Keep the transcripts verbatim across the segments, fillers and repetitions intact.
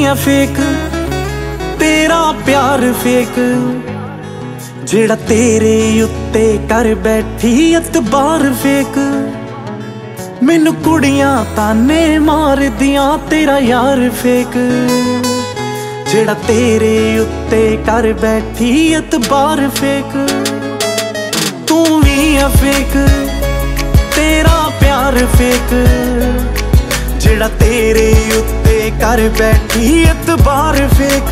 है फेक तेरा प्यार फेक, जेड़ा तेरे उत्ते कर बैठी अतबार फेक। मैनू कुड़ियां ताने मार दियां तेरा यार फेक, जेड़ा तेरे उत्ते कर बैठी अतबार फेक। तू भी है फेक तेरा प्यार फेक, जेड़ा तेरे उत्ते कर बैठी एतबार फेक।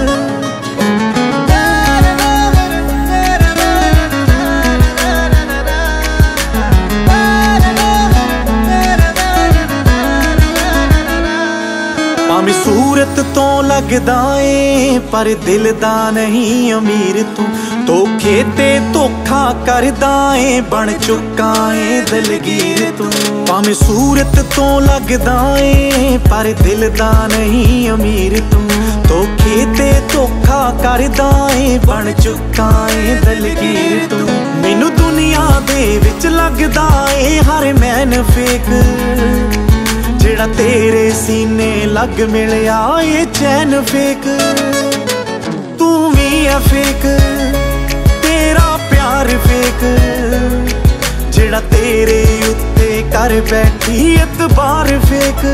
भावें सूरत तो लगदा ए पर दिल दा नहीं अमीर तू, धोखे ते धोखा करदा ए बन चुका ए दलगीर तू। भावें सूरत तो लगदा ए पर दिल दा नहीं अमीर तू, धोखे ते धोखा करदा ए बन चुका ए दलगीर तू। मैनू दुनिया दे विच लगदा ए हर मैन फेक, जेड़ा तेरे सीने लग मिलिया ये चैन फेक। तू भी है फेक तेरा प्यार फेक, जेड़ा तेरे उत्ते कर बैठी एतबार फेक।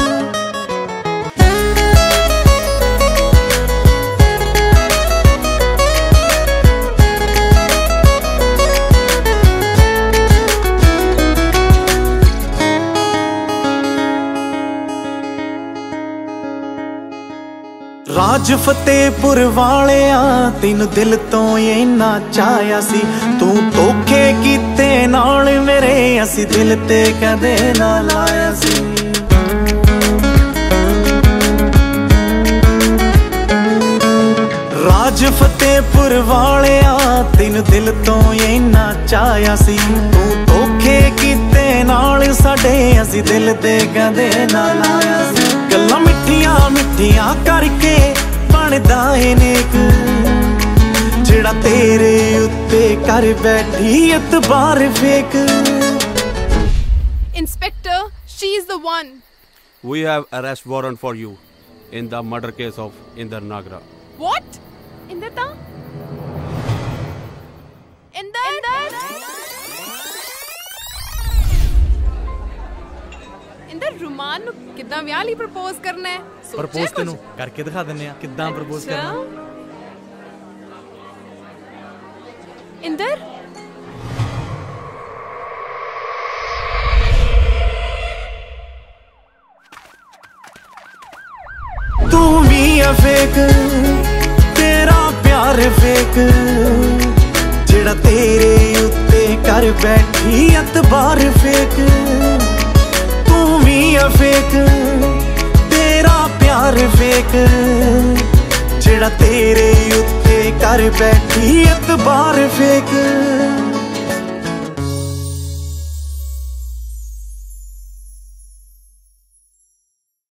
राज फतेहपुर वालिया तेनू दिल तो इन्ना चाहया सी, तू धोखे कीते नाल मेरे असी दिल ते कदे ना लाया सी। राज फतेहपुर वालिया तेनू दिल तो इन्ना चाहया सी, तू धोखे कीते नाल साडे असी दिल ते कदे ना लाया सी। गल्लां मिठियां मिठियां करके बनदा ए नेक, जेड़ा तेरे उत्ते कर बैठी एतबार fake. Inspector, she is the one. We have arrest warrant for you in the murder case of Inder Nagra. What? Inder ta? Inder? Inder? Inder रुमान नू किद्दां विआह लई प्रपोज करना है? प्रपोज तेनू करके दिखा दिन्ने आ किद्दां प्रपोज करना। इंदर तू भी है फेक तेरा प्यार फेक, जेड़ा तेरे उत्ते कर बैठी एतबार फेक। फेक तेरा प्यार फेक, जेड़ा तेरे उत्ते कर बैठी एतबार फेक।